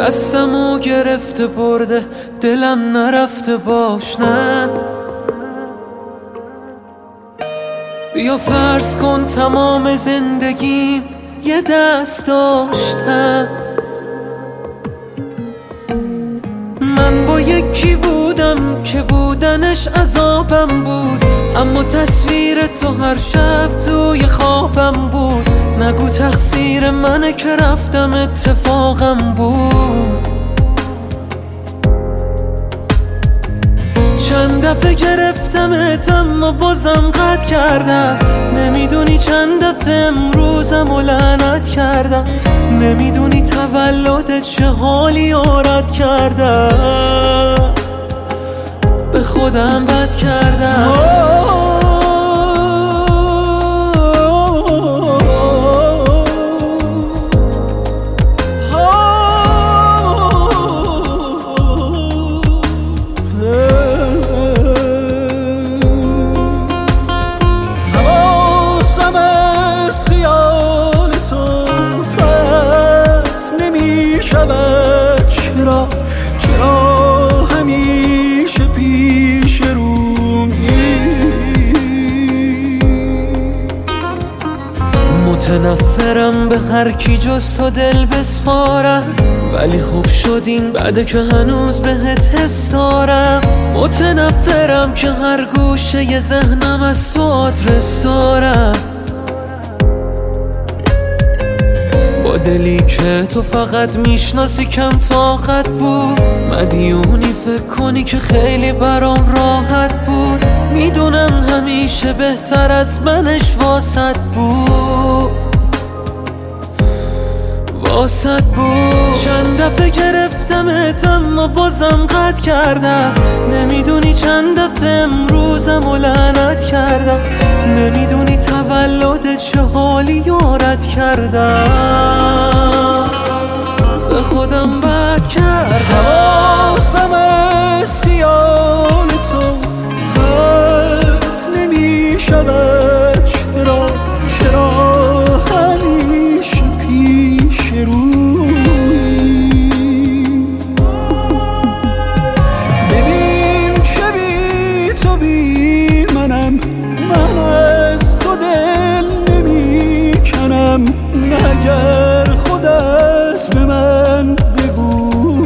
دستمو گرفته برده دلم نرفته باش نه. بیا فرض کن تمام زندگیم یه دست داشتم. من با یکی بودم که بودنش عذابم بود، اما تصویر تو هر شب توی خوابم بود. نگو تقصیر منه که رفتم اتفاقم بود. چند دفعه گرفتمت اما بازم قطع کردم. نمیدونی چند دفعه امروزم و لعنت کردم. نمیدونی تولدت چه حالی آرد کردم. به خودم بد کردم. چرا همیشه پیش رومی؟ متنفرم به هر کی جز تو دل بسپارم، ولی خوب شدین بعد که هنوز بهت حس دارم. متنفرم که هر گوشه ی ذهنم از تو آدرس دارم. با دلی که تو فقط میشناسی کم طاقت بود. مدیونی فکر کنی که خیلی برام راحت بود. میدونم همیشه بهتر از منش واسط بود. چند دفعه گرفتمت اما بازم قطع کردم. نمیدونی چند دفعه امروزم و لعنت کردم. نمیدونی تولدت چه حالی یارت کردم. به خودم بد کردم. حواسم از خیال تو حد نمی شود. چرا همیشه پیش روی؟ ببین چه بی تو بی منم. من از تو دل نمی کنم. مگر خود از به من بگو.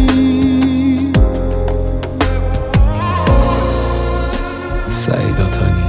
سعید آتانی.